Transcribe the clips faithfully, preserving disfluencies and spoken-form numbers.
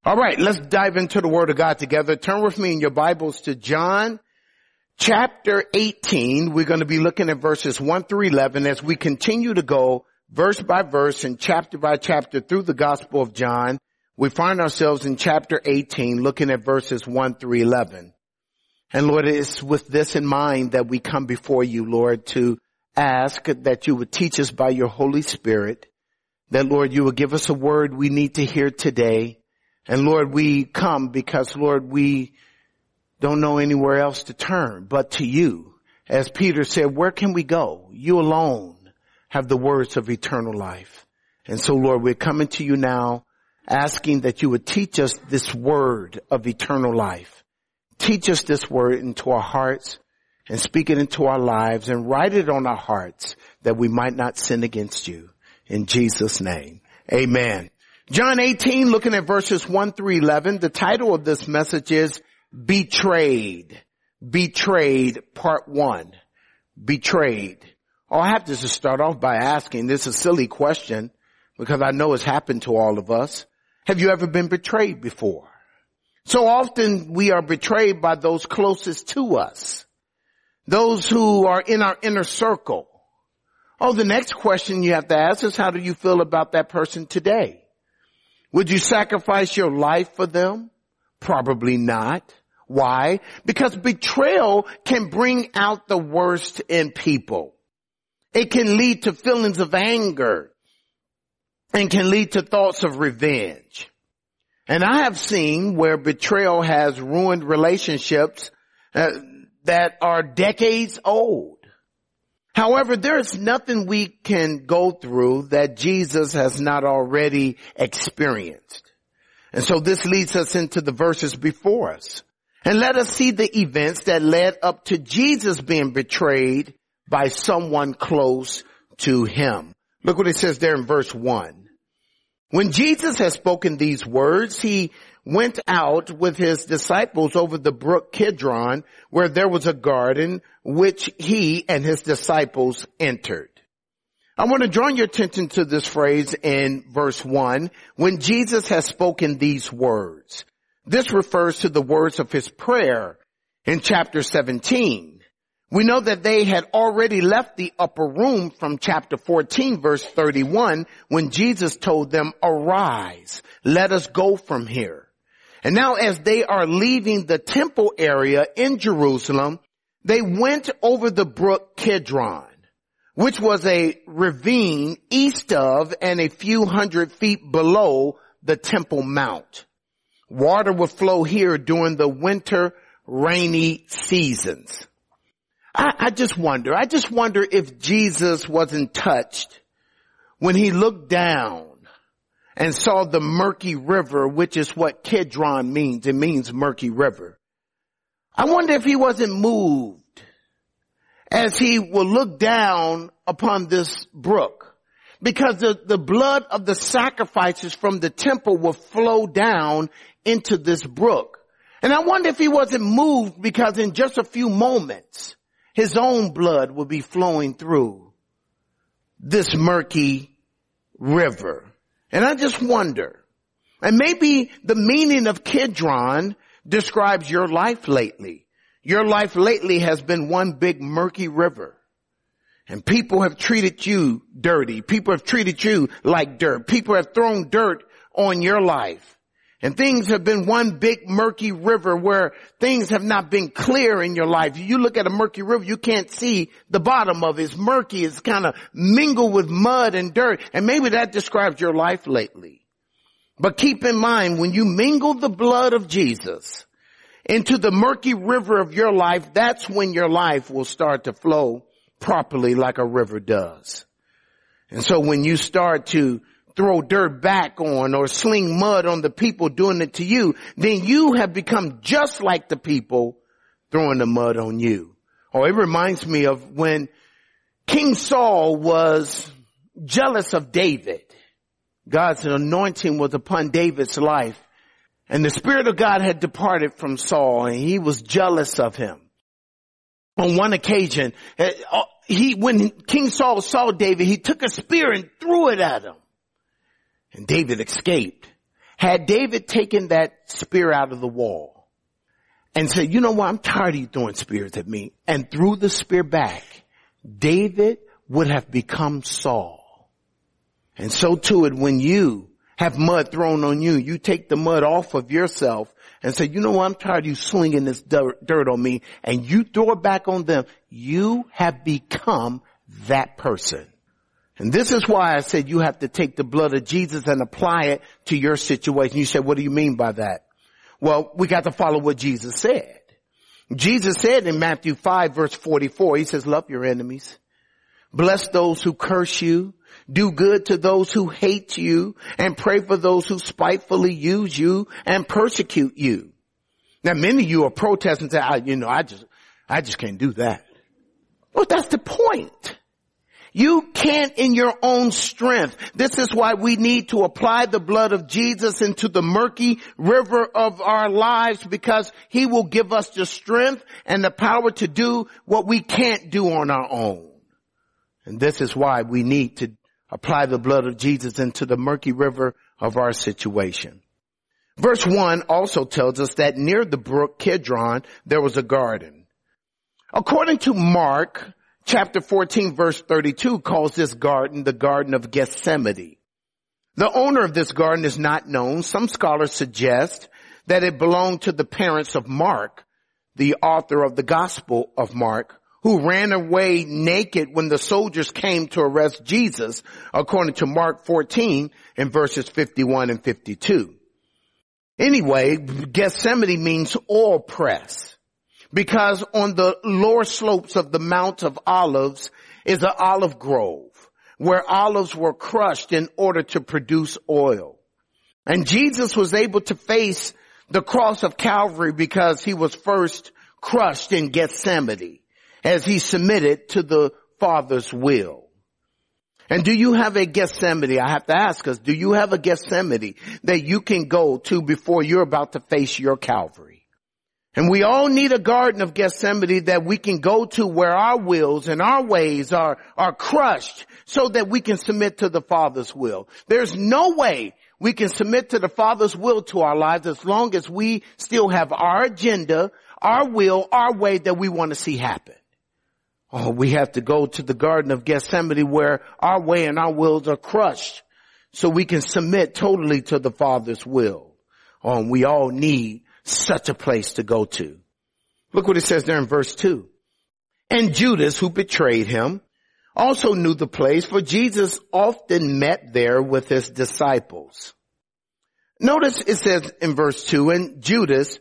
All right, let's dive into the Word of God together. Turn with me in your Bibles to John chapter eighteen. We're going to be looking at verses one through eleven as we continue to go verse by verse and chapter by chapter through the Gospel of John. We find ourselves in chapter eighteen looking at verses one through eleven. And Lord, it's with this in mind that we come before you, Lord, to ask that you would teach us by your Holy Spirit, that, Lord, you would give us a word we need to hear today. And Lord, we come because, Lord, we don't know anywhere else to turn but to you. As Peter said, where can we go? You alone have the words of eternal life. And so, Lord, we're coming to you now asking that you would teach us this word of eternal life. Teach us this word into our hearts and speak it into our lives and write it on our hearts that we might not sin against you. In Jesus' name, amen. John eighteen, looking at verses one through eleven, the title of this message is Betrayed. Betrayed, part one. Betrayed. Oh, I have to just start off by asking, this is a silly question because I know it's happened to all of us. Have you ever been betrayed before? So often we are betrayed by those closest to us, those who are in our inner circle. Oh, the next question you have to ask is, how do you feel about that person today? Would you sacrifice your life for them? Probably not. Why? Because betrayal can bring out the worst in people. It can lead to feelings of anger and can lead to thoughts of revenge. And I have seen where betrayal has ruined relationships uh, that are decades old. However, there is nothing we can go through that Jesus has not already experienced. And so this leads us into the verses before us. And let us see the events that led up to Jesus being betrayed by someone close to him. Look what it says there in verse one. When Jesus had spoken these words, he went out with his disciples over the brook Kidron, where there was a garden which he and his disciples entered. I want to draw your attention to this phrase in verse one, when Jesus has spoken these words. This refers to the words of his prayer in chapter seventeen. We know that they had already left the upper room from chapter fourteen, verse thirty-one, when Jesus told them, "Arise, let us go from here." And now as they are leaving the temple area in Jerusalem, they went over the brook Kidron, which was a ravine east of and a few hundred feet below the Temple Mount. Water would flow here during the winter rainy seasons. I, I just wonder, I just wonder if Jesus wasn't touched when he looked down and saw the murky river, which is what Kidron means. It means murky river. I wonder if he wasn't moved as he will look down upon this brook, because the, the blood of the sacrifices from the temple will flow down into this brook. And I wonder if he wasn't moved because in just a few moments, his own blood will be flowing through this murky river. And I just wonder, and maybe the meaning of Kidron describes your life lately. Your life lately has been one big murky river. And people have treated you dirty. People have treated you like dirt. People have thrown dirt on your life. And things have been one big murky river where things have not been clear in your life. You look at a murky river, you can't see the bottom of it. It's murky. It's kind of mingled with mud and dirt. And maybe that describes your life lately. But keep in mind, when you mingle the blood of Jesus into the murky river of your life, that's when your life will start to flow properly like a river does. And so when you start to throw dirt back on or sling mud on the people doing it to you, then you have become just like the people throwing the mud on you. Oh, it reminds me of when King Saul was jealous of David. God's anointing was upon David's life, and the Spirit of God had departed from Saul, and he was jealous of him. On one occasion, he, when King Saul saw David, he took a spear and threw it at him. And David escaped. Had David taken that spear out of the wall and said, you know what, I'm tired of you throwing spears at me, and threw the spear back, David would have become Saul. And so too, it when you have mud thrown on you, you take the mud off of yourself and say, you know what, I'm tired of you slinging this dirt, dirt on me, and you throw it back on them. You have become that person. And this is why I said you have to take the blood of Jesus and apply it to your situation. You said, what do you mean by that? Well, we got to follow what Jesus said. Jesus said in Matthew five verse forty-four, he says, love your enemies. Bless those who curse you. Do good to those who hate you, and pray for those who spitefully use you and persecute you. Now, many of you are protesting and say, I, you know, I just, I just can't do that. Well, that's the point. You can't in your own strength. This is why we need to apply the blood of Jesus into the murky river of our lives, because he will give us the strength and the power to do what we can't do on our own. And this is why we need to apply the blood of Jesus into the murky river of our situation. Verse one also tells us that near the brook Kidron, there was a garden. According to Mark, chapter fourteen, verse thirty-two calls this garden the Garden of Gethsemane. The owner of this garden is not known. Some scholars suggest that it belonged to the parents of Mark, the author of the Gospel of Mark, who ran away naked when the soldiers came to arrest Jesus, according to Mark fourteen in verses fifty-one and fifty-two. Anyway, Gethsemane means oil press, because on the lower slopes of the Mount of Olives is an olive grove where olives were crushed in order to produce oil. And Jesus was able to face the cross of Calvary because he was first crushed in Gethsemane, as he submitted to the Father's will. And do you have a Gethsemane? I have to ask us, do you have a Gethsemane that you can go to before you're about to face your Calvary? And we all need a garden of Gethsemane that we can go to where our wills and our ways are, are crushed so that we can submit to the Father's will. There's no way we can submit to the Father's will to our lives as long as we still have our agenda, our will, our way that we want to see happen. Oh, we have to go to the Garden of Gethsemane where our way and our wills are crushed so we can submit totally to the Father's will. Oh, and we all need such a place to go to. Look what it says there in verse two. And Judas, who betrayed him, also knew the place, for Jesus often met there with his disciples. Notice it says in verse two, and Judas,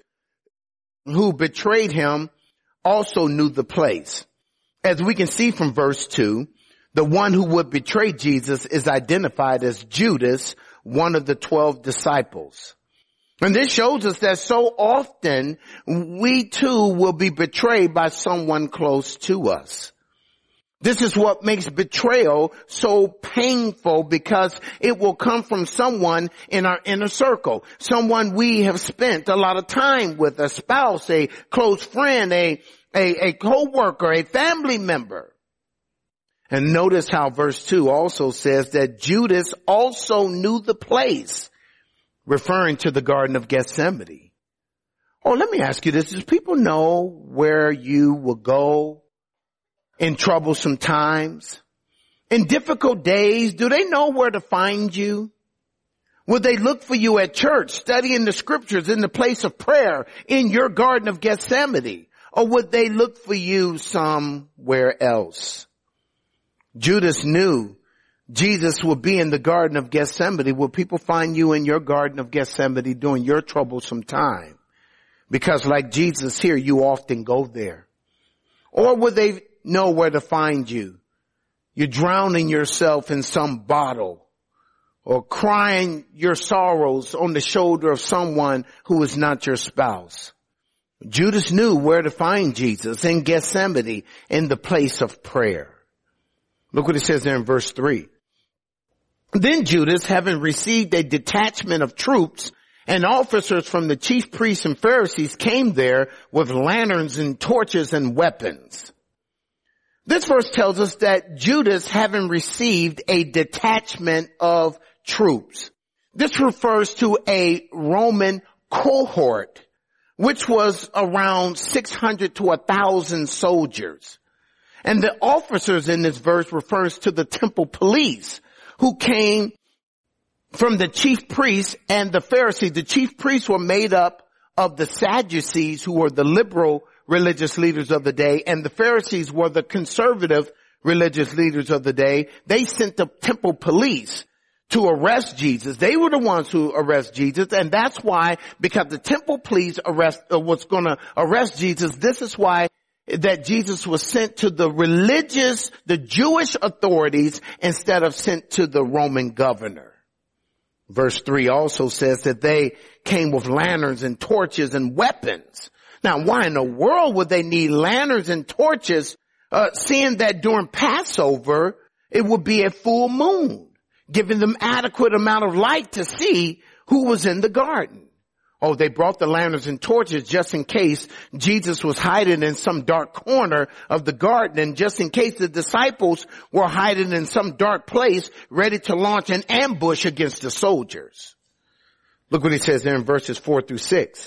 who betrayed him, also knew the place. As we can see from verse two, the one who would betray Jesus is identified as Judas, one of the twelve disciples. And this shows us that so often we too will be betrayed by someone close to us. This is what makes betrayal so painful, because it will come from someone in our inner circle, someone we have spent a lot of time with, a spouse, a close friend, a A, a co-worker, a family member. And notice how verse two also says that Judas also knew the place, referring to the Garden of Gethsemane. Oh, let me ask you this. Do people know where you will go in troublesome times? In difficult days, do they know where to find you? Will they look for you at church, studying the scriptures, in the place of prayer, in your Garden of Gethsemane? Or would they look for you somewhere else? Judas knew Jesus would be in the Garden of Gethsemane. Will people find you in your Garden of Gethsemane during your troublesome time? Because like Jesus here, you often go there. Or would they know where to find you? You're drowning yourself in some bottle, or crying your sorrows on the shoulder of someone who is not your spouse. Judas knew where to find Jesus, in Gethsemane, in the place of prayer. Look what it says there in verse three. Then Judas, having received a detachment of troops and officers from the chief priests and Pharisees, came there with lanterns and torches and weapons. This verse tells us that Judas, having received a detachment of troops. This refers to a Roman cohort, which was around six hundred to one thousand soldiers. And the officers in this verse refers to the temple police who came from the chief priests and the Pharisees. The chief priests were made up of the Sadducees, who were the liberal religious leaders of the day, and the Pharisees were the conservative religious leaders of the day. They sent the temple police to arrest Jesus. They were the ones who arrest Jesus, and that's why, because the temple police arrest uh, was going to arrest Jesus, this is why that Jesus was sent to the religious, the Jewish authorities instead of sent to the Roman governor. Verse three also says that they came with lanterns and torches and weapons. Now, why in the world would they need lanterns and torches, uh, seeing that during Passover, it would be a full moon, giving them adequate amount of light to see who was in the garden? Oh, they brought the lanterns and torches just in case Jesus was hiding in some dark corner of the garden, and just in case the disciples were hiding in some dark place ready to launch an ambush against the soldiers. Look what he says there in verses four through six.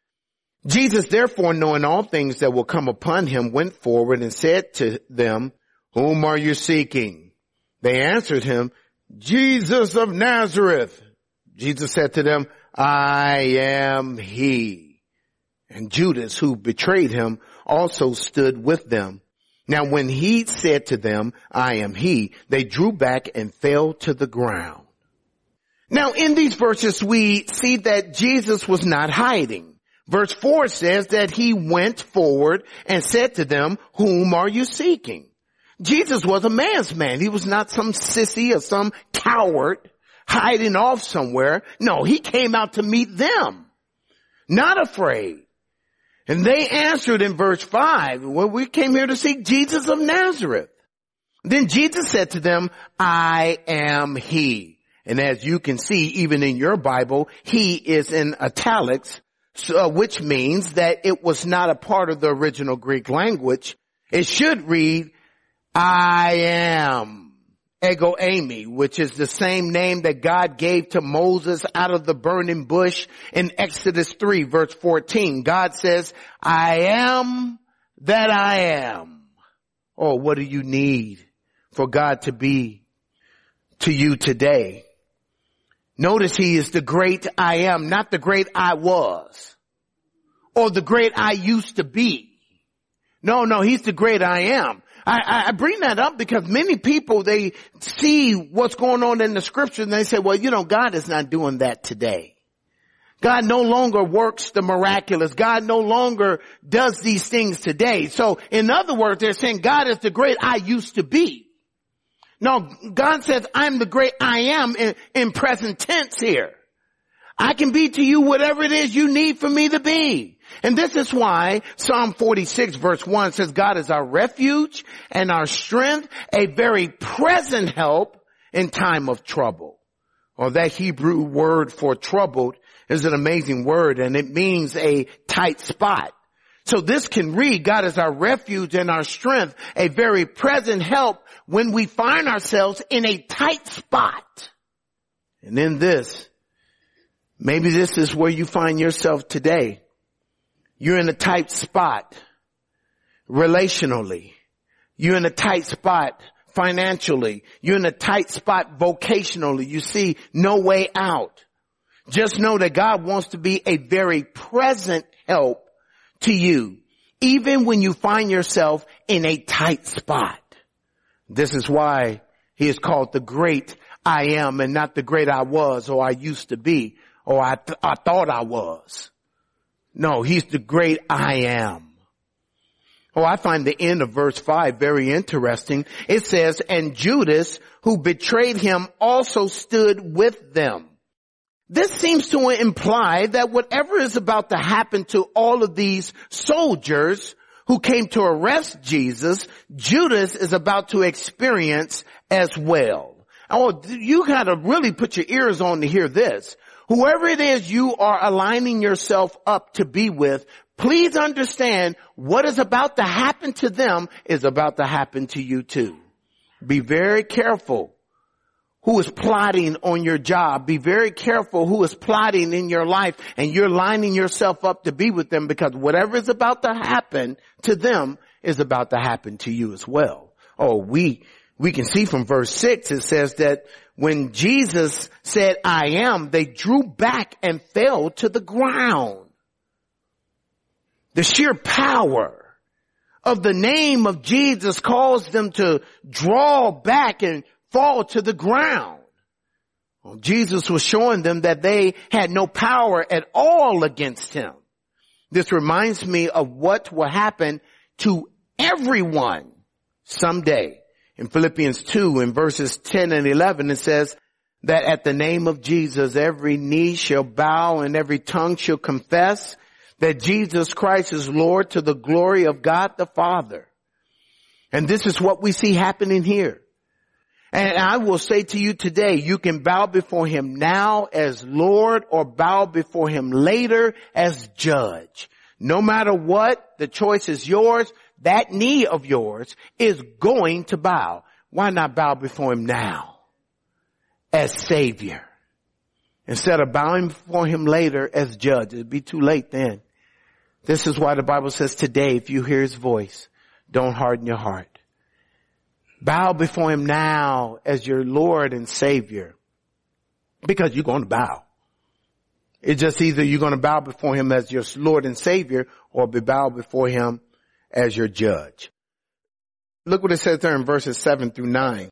Jesus, therefore, knowing all things that will come upon him, went forward and said to them, "Whom are you seeking?" They answered him, "Jesus of Nazareth." Jesus said to them, "I am he." And Judas, who betrayed him, also stood with them. Now when he said to them, "I am he," they drew back and fell to the ground. Now in these verses we see that Jesus was not hiding. Verse four says that he went forward and said to them, "Whom are you seeking?" Jesus was a man's man. He was not some sissy or some coward hiding off somewhere. No, he came out to meet them, not afraid. And they answered in verse five, "Well, we came here to seek Jesus of Nazareth." Then Jesus said to them, "I am he." And as you can see, even in your Bible, he is in italics, so, which means that it was not a part of the original Greek language. It should read, "I am." Ego eimi, which is the same name that God gave to Moses out of the burning bush in Exodus three, verse fourteen. God says, "I am that I am." Oh, what do you need for God to be to you today? Notice he is the great I am, not the great I was or the great I used to be. No, no, he's the great I am. I, I bring that up because many people, they see what's going on in the scripture and they say, well, you know, God is not doing that today. God no longer works the miraculous. God no longer does these things today. So in other words, they're saying God is the great I used to be. No, God says I'm the great I am in, in present tense here. I can be to you whatever it is you need for me to be. And this is why Psalm forty-six verse one says God is our refuge and our strength, a very present help in time of trouble. Or that Hebrew word for troubled is an amazing word, and it means a tight spot. So this can read, God is our refuge and our strength, a very present help when we find ourselves in a tight spot. And in this, maybe this is where you find yourself today. You're in a tight spot relationally. You're in a tight spot financially. You're in a tight spot vocationally. You see no way out. Just know that God wants to be a very present help to you, even when you find yourself in a tight spot. This is why he is called the great I am and not the great I was or I used to be or I, th- I thought I was. No, he's the great I am. Oh, I find the end of verse five very interesting. It says, and Judas, who betrayed him, also stood with them. This seems to imply that whatever is about to happen to all of these soldiers who came to arrest Jesus, Judas is about to experience as well. Oh, you gotta really put your ears on to hear this. Whoever it is you are aligning yourself up to be with, please understand what is about to happen to them is about to happen to you too. Be very careful who is plotting on your job. Be very careful who is plotting in your life, and you're lining yourself up to be with them, because whatever is about to happen to them is about to happen to you as well. Oh, we, we can see from verse six, it says that when Jesus said, I am, they drew back and fell to the ground. The sheer power of the name of Jesus caused them to draw back and fall to the ground. Well, Jesus was showing them that they had no power at all against him. This reminds me of what will happen to everyone someday. In Philippians two, in verses ten and eleven, it says that at the name of Jesus, every knee shall bow and every tongue shall confess that Jesus Christ is Lord, to the glory of God the Father. And this is what we see happening here. And I will say to you today, you can bow before him now as Lord, or bow before him later as judge. No matter what, the choice is yours. That knee of yours is going to bow. Why not bow before him now as Savior, instead of bowing before him later as judge? It'd be too late then. This is why the Bible says today, if you hear his voice, don't harden your heart. Bow before him now as your Lord and Savior, because you're going to bow. It's just either you're going to bow before him as your Lord and Savior, or be bow before him as your judge. Look what it says there in verses seven through nine.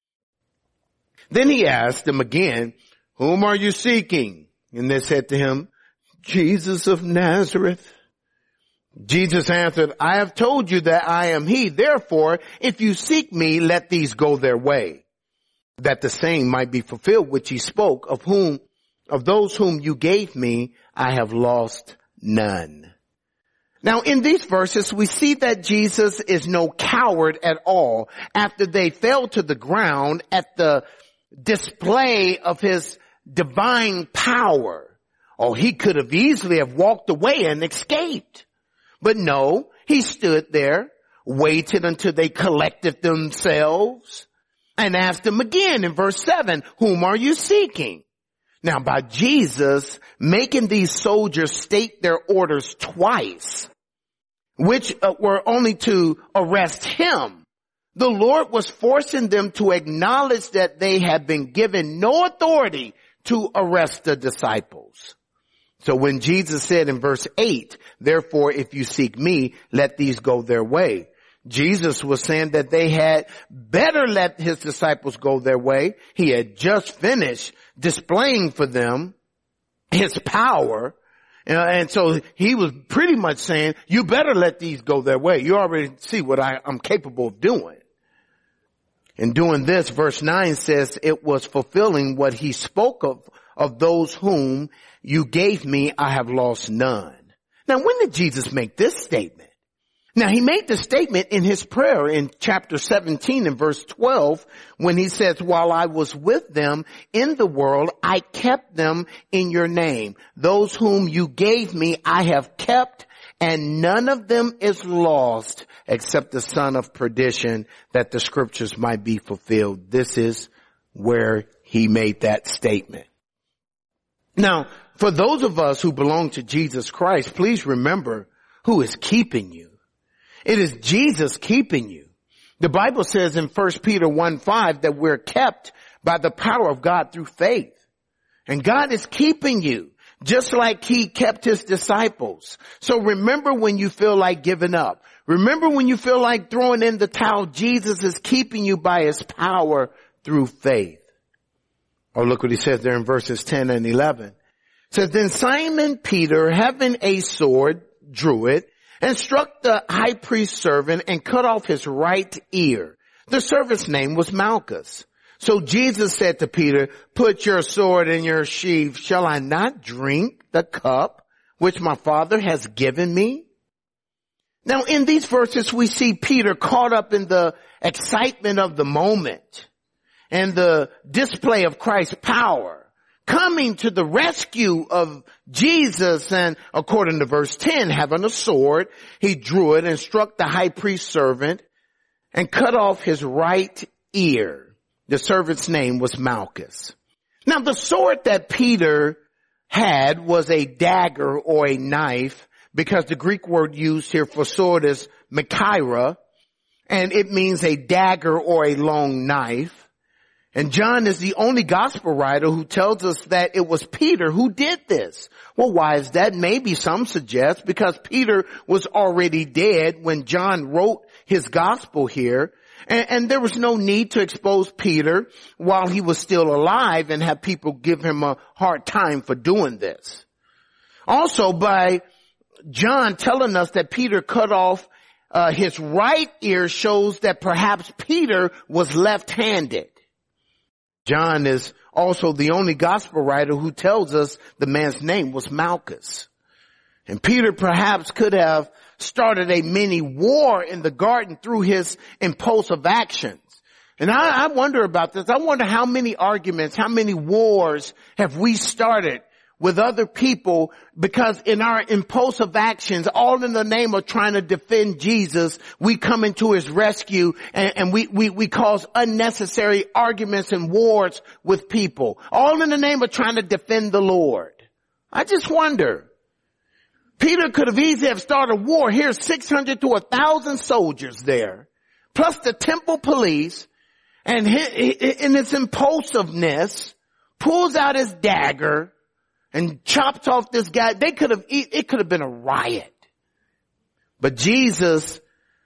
Then he asked them again, whom are you seeking? And they said to him, Jesus of Nazareth. Jesus answered, I have told you that I am he. Therefore, if you seek me, let these go their way, that the saying might be fulfilled which he spoke, of whom, of those whom you gave me, I have lost none. Now, in these verses, we see that Jesus is no coward at all. After they fell to the ground at the display of his divine power, oh, he could have easily have walked away and escaped. But no, he stood there, waited until they collected themselves, and asked them again in verse seven, whom are you seeking? Now, by Jesus making these soldiers state their orders twice, which uh, were only to arrest him, the Lord was forcing them to acknowledge that they had been given no authority to arrest the disciples. So when Jesus said in verse eight, therefore, if you seek me, let these go their way, Jesus was saying that they had better let his disciples go their way. He had just finished displaying for them his power. Uh, and so he was pretty much saying, you better let these go their way. You already see what I, I'm capable of doing. In doing this, verse nine says it was fulfilling what he spoke of, of those whom you gave me, I have lost none. Now, when did Jesus make this statement? Now, he made the statement in his prayer in chapter seventeen and verse twelve, when he says, while I was with them in the world, I kept them in your name. Those whom you gave me, I have kept, and none of them is lost except the son of perdition, that the scriptures might be fulfilled. This is where he made that statement. Now, for those of us who belong to Jesus Christ, please remember who is keeping you. It is Jesus keeping you. The Bible says in First Peter one five that we're kept by the power of God through faith. And God is keeping you, just like he kept his disciples. So remember when you feel like giving up. Remember when you feel like throwing in the towel, Jesus is keeping you by his power through faith. Oh, look what he says there in verses ten and eleven. It says, then Simon Peter, having a sword, drew it, and struck the high priest's servant and cut off his right ear. The servant's name was Malchus. So Jesus said to Peter, put your sword in your sheath. Shall I not drink the cup which my Father has given me? Now, in these verses, we see Peter caught up in the excitement of the moment and the display of Christ's power, coming to the rescue of Jesus, and according to verse ten, having a sword, he drew it and struck the high priest's servant and cut off his right ear. The servant's name was Malchus. Now the sword that Peter had was a dagger or a knife, because the Greek word used here for sword is machaira, and it means a dagger or a long knife. And John is the only gospel writer who tells us that it was Peter who did this. Well, why is that? Maybe some suggest because Peter was already dead when John wrote his gospel here. And, and there was no need to expose Peter while he was still alive and have people give him a hard time for doing this. Also, by John telling us that Peter cut off uh, his right ear shows that perhaps Peter was left-handed. John is also the only gospel writer who tells us the man's name was Malchus. And Peter perhaps could have started a mini war in the garden through his impulsive actions. And I, I wonder about this. I wonder how many arguments, how many wars have we started with other people because in our impulsive actions, all in the name of trying to defend Jesus, we come into his rescue and, and we, we, we cause unnecessary arguments and wars with people, all in the name of trying to defend the Lord. I just wonder. Peter could have easily have started a war. Here's six hundred to one thousand soldiers there, plus the temple police, and in its impulsiveness, pulls out his dagger and chopped off this guy. They could have, it could have been a riot. But Jesus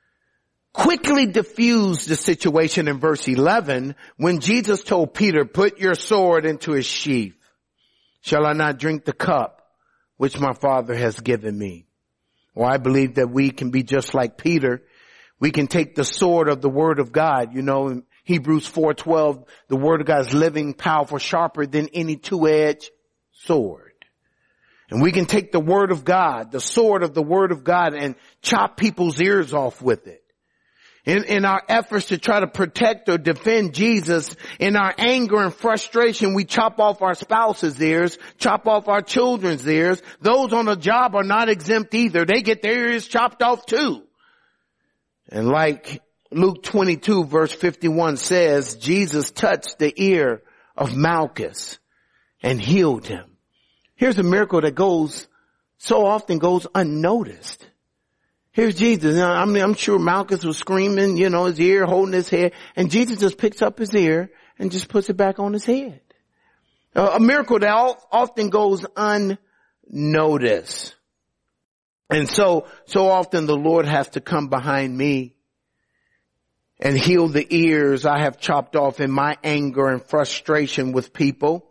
quickly diffused the situation in verse eleven when Jesus told Peter, put your sword into its sheath. Shall I not drink the cup which my Father has given me? Well, I believe that we can be just like Peter. We can take the sword of the word of God. You know, in Hebrews four twelve, the word of God is living, powerful, sharper than any two-edged sword. And we can take the word of God, the sword of the word of God, and chop people's ears off with it. In, in our efforts to try to protect or defend Jesus, in our anger and frustration, we chop off our spouse's ears, chop off our children's ears. Those on the job are not exempt either. They get their ears chopped off too. And like Luke twenty-two verse fifty-one says, Jesus touched the ear of Malchus and healed him. Here's a miracle that goes, so often goes unnoticed. Here's Jesus. Now, I mean, I'm sure Malchus was screaming, you know, his ear, holding his head, and Jesus just picks up his ear and just puts it back on his head. A miracle that often goes unnoticed. And so, so often the Lord has to come behind me and heal the ears I have chopped off in my anger and frustration with people.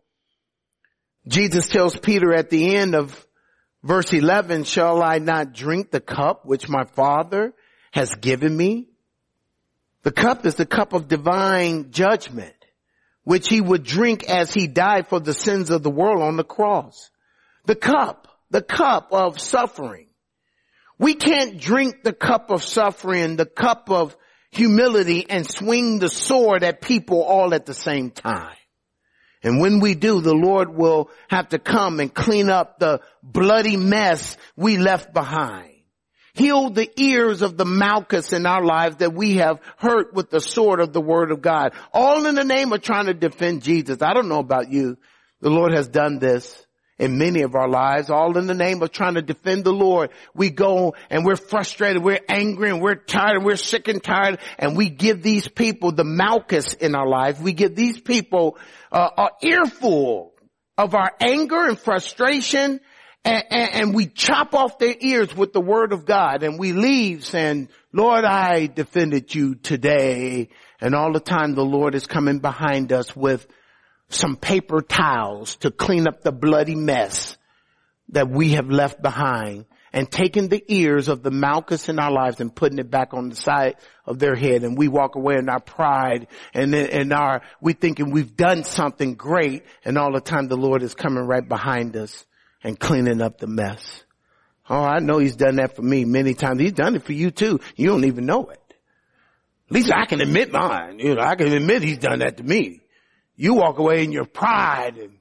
Jesus tells Peter at the end of verse eleven, shall I not drink the cup which my Father has given me? The cup is the cup of divine judgment, which he would drink as he died for the sins of the world on the cross. The cup, the cup of suffering. We can't drink the cup of suffering, the cup of humility, and swing the sword at people all at the same time. And when we do, the Lord will have to come and clean up the bloody mess we left behind. Heal the ears of the Malchus in our lives that we have hurt with the sword of the word of God. All in the name of trying to defend Jesus. I don't know about you. The Lord has done this in many of our lives, all in the name of trying to defend the Lord. We go and we're frustrated, we're angry, and we're tired, and we're sick and tired, and we give these people the Malchus in our lives. We give these people uh, an earful of our anger and frustration, and, and, and we chop off their ears with the word of God, and we leave saying, Lord, I defended you today. And all the time the Lord is coming behind us with some paper towels to clean up the bloody mess that we have left behind, and taking the ears of the Malchus in our lives and putting it back on the side of their head. And we walk away in our pride and in our, we thinking we've done something great, and all the time the Lord is coming right behind us and cleaning up the mess. Oh, I know he's done that for me many times. He's done it for you too. You don't even know it. At least I can admit mine. You know, I can admit he's done that to me. You walk away in your pride and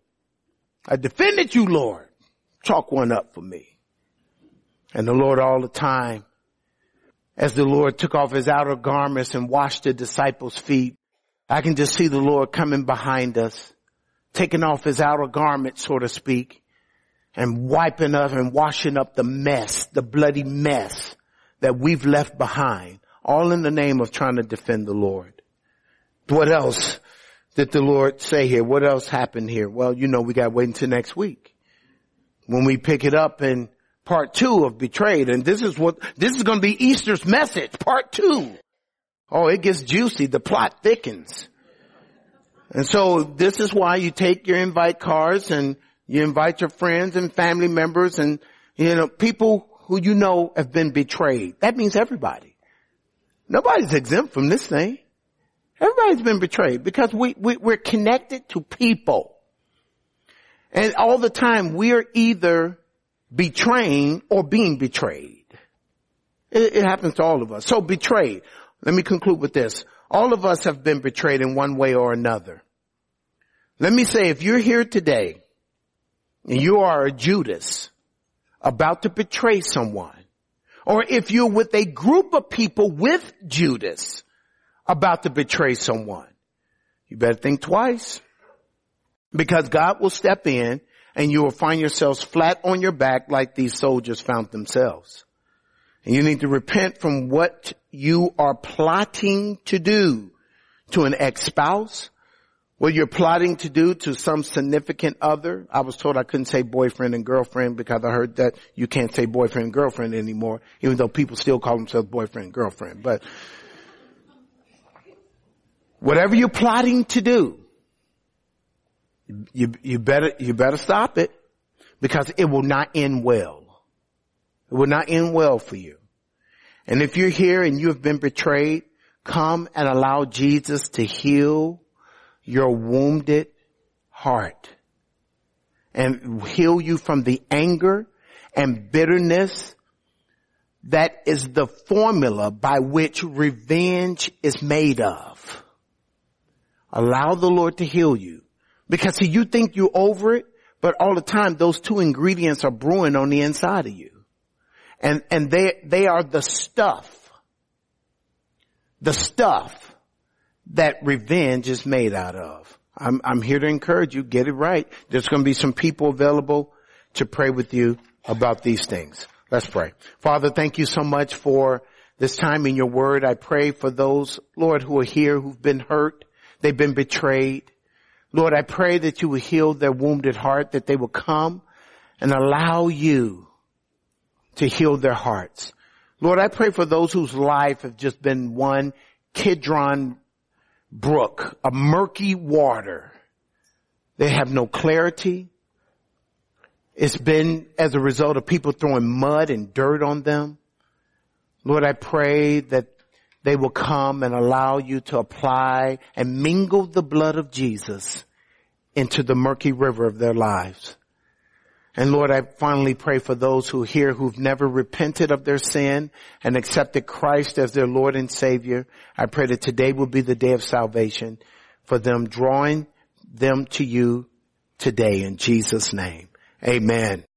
I defended you, Lord. Chalk one up for me. And the Lord all the time, as the Lord took off his outer garments and washed the disciples' feet, I can just see the Lord coming behind us, taking off his outer garment, so to speak, and wiping up and washing up the mess, the bloody mess that we've left behind, all in the name of trying to defend the Lord. What else did the Lord say here? What else happened here? Well, you know, we got to wait until next week when we pick it up in part two of Betrayed. And this is what, this is going to be Easter's message, part two. Oh, it gets juicy. The plot thickens. And so this is why you take your invite cards and you invite your friends and family members and, you know, people who you know have been betrayed. That means everybody. Nobody's exempt from this thing. Everybody's been betrayed because we, we, we're connected to people. And all the time we're either betraying or being betrayed. It, it happens to all of us. So betrayed. Let me conclude with this. All of us have been betrayed in one way or another. Let me say, if you're here today and you are a Judas about to betray someone, or if you're with a group of people with Judas about to betray someone, you better think twice, because God will step in and you will find yourselves flat on your back like these soldiers found themselves. And you need to repent from what you are plotting to do to an ex-spouse, what you're plotting to do to some significant other. I was told I couldn't say boyfriend and girlfriend because I heard that you can't say boyfriend and girlfriend anymore, even though people still call themselves boyfriend and girlfriend. But whatever you're plotting to do, you, you better, you better stop it, because it will not end well. It will not end well for you. And if you're here and you have been betrayed, come and allow Jesus to heal your wounded heart and heal you from the anger and bitterness that is the formula by which revenge is made of. Allow the Lord to heal you, because see, you think you're over it, but all the time those two ingredients are brewing on the inside of you. And, and they, they are the stuff, the stuff that revenge is made out of. I'm, I'm here to encourage you. Get it right. There's going to be some people available to pray with you about these things. Let's pray. Father, thank you so much for this time in your word. I pray for those, Lord, who are here, who've been hurt. They've been betrayed. Lord, I pray that you will heal their wounded heart, that they will come and allow you to heal their hearts. Lord, I pray for those whose life have just been one Kidron brook, a murky water. They have no clarity. It's been as a result of people throwing mud and dirt on them. Lord, I pray that they will come and allow you to apply and mingle the blood of Jesus into the murky river of their lives. And Lord, I finally pray for those who are here who've never repented of their sin and accepted Christ as their Lord and Savior. I pray that today will be the day of salvation for them, drawing them to you today in Jesus' name. Amen.